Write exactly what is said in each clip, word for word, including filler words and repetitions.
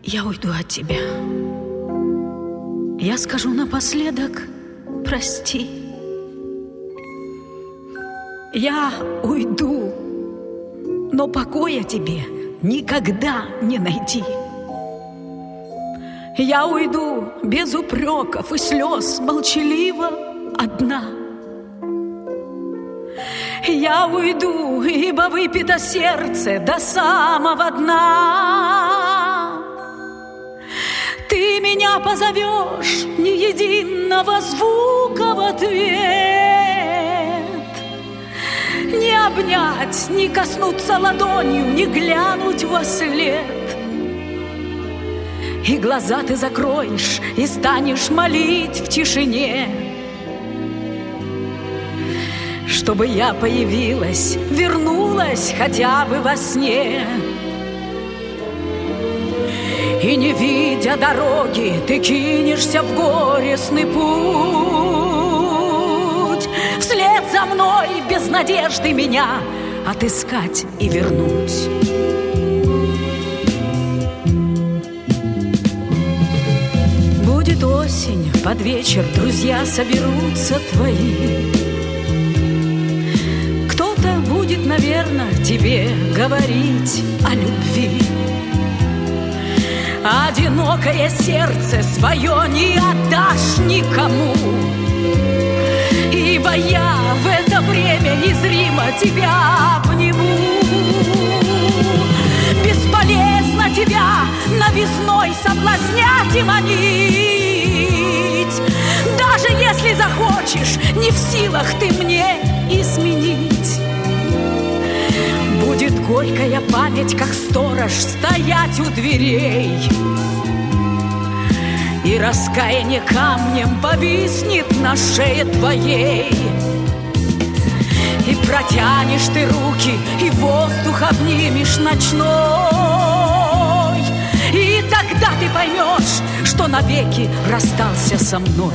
Я уйду от тебя. Я скажу напоследок: прости. Я уйду, но покоя тебе никогда не найти. Я уйду без упреков и слез, молчаливо одна. Я уйду, ибо выпито сердце до самого дна. Ты меня позовешь, ни единого звука в ответ, не обнять, не коснуться ладонью, не глянуть во след. И глаза ты закроешь, и станешь молить в тишине, чтобы я появилась, вернулась хотя бы во сне. И не видя дороги, ты кинешься в горестный путь, вслед за мной без надежды меня отыскать и вернуть. Будет осень, под вечер друзья соберутся твои. Кто-то будет, наверное, тебе говорить о любви. Одинокое сердце свое не отдашь никому, ибо я в это время незримо тебя обниму. Бесполезно тебя новизной соблазнять и манить. Даже если захочешь, не в силах ты мне изменить. Будет горькая память, как сторож, стоять у дверей, и раскаяние камнем повиснет на шее твоей. И протянешь ты руки, и воздух обнимешь ночной, и тогда ты поймешь, что навеки расстался со мной.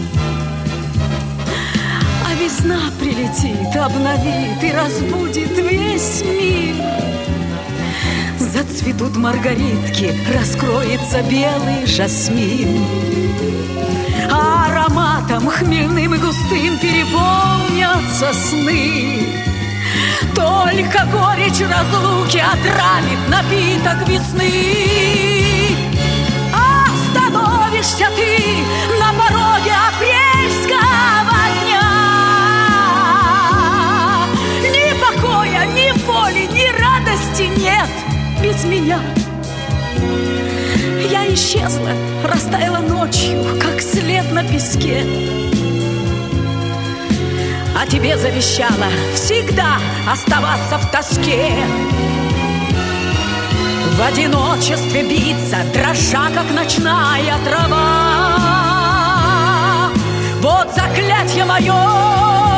А весна прилетит, обновит и разбудит весь мир. Зацветут маргаритки, раскроется белый жасмин. А ароматом хмельным и густым переполнятся сны. Только горечь разлуки отравит напиток весны. А становишься ты на пороге апрельского дня. Ни покоя, ни воли, ни радости нет без меня. Я исчезла, растаяла ночью, как след на песке. А тебе завещала всегда оставаться в тоске, в одиночестве биться, дрожа, как ночная трава. Вот заклятье мое,